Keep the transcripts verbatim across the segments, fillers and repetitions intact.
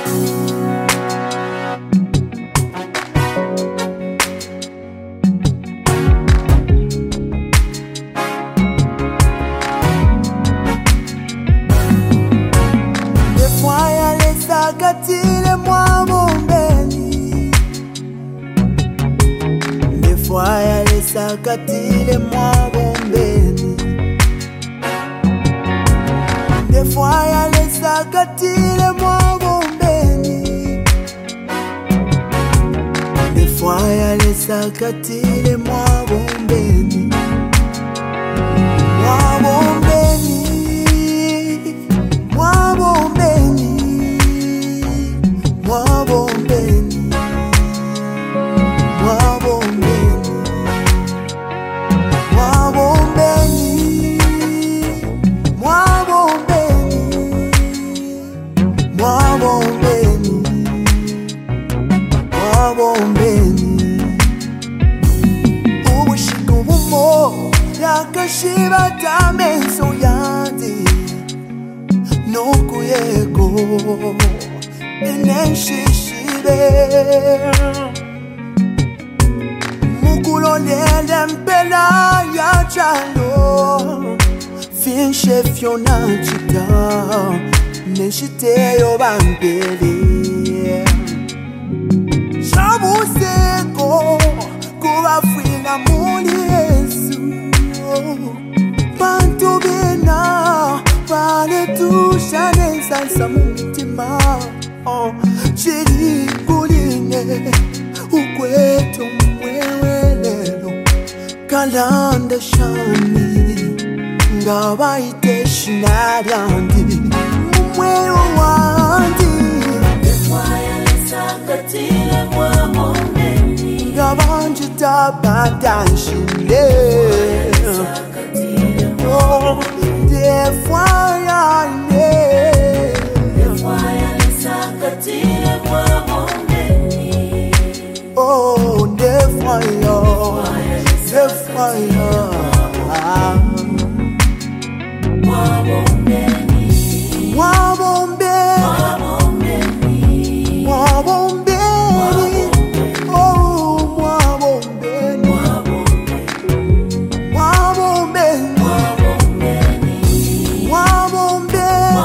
Sakatile mwa bombeni, des fois yale sakatile mwa bombeni, des fois yale sakatile mwa bombeni, des fois yale sakatile mwa bombeni, mwa bombeni, mwa bombeni. Mwa bombeni, mwa bombeni, mwa bombeni, mwa bombeni, mwa bombeni, mwa bombeni. Ubushiku bumo yakashiba tameso yandi nokuyeko Eneshishibe Mukulolele mpela ya chalo Finche fiona chita Neshite yo bampele Shabuseko Kuba fwina muli Yesu Bantu bina Pale tu shane salsa mumitima Oh, chiri kuline ukwetu mwewelelo kalanda shani ngabaite shinariandi mwewo wandi defwaya lesakatile mwa bombeni ngabanje tabadanshile oh defwaya ne Sakatile mwa bombeni. Oh, the fire, the fire. Mwa bombeni, mwa bombeni, mwa bombeni. Oh, mwa bombeni, mwa bombeni, mwa bombeni, mwa bombeni.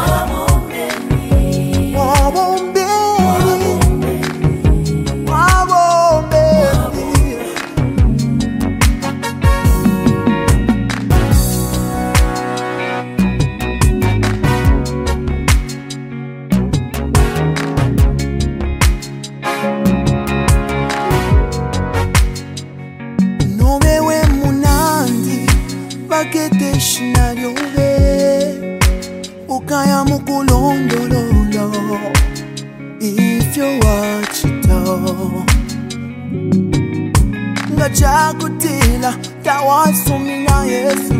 Bakete shinario we ukaya mukulondolola if you watch it all ngachakutila tawasumina Yesu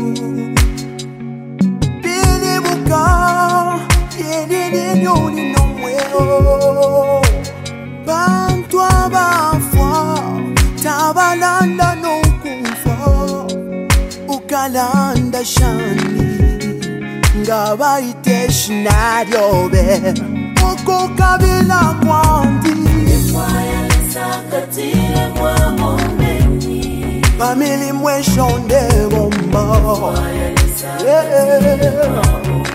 bilibuka yedini nyoni nomweo bantu abafwa tabalanda nokufa Ukalanda shani ngabaite shinario be Oko kabila kwandi defwaya lesakatile mwa bombeni Family mwe shonde bomba defwaya lesakatile mwa bombeni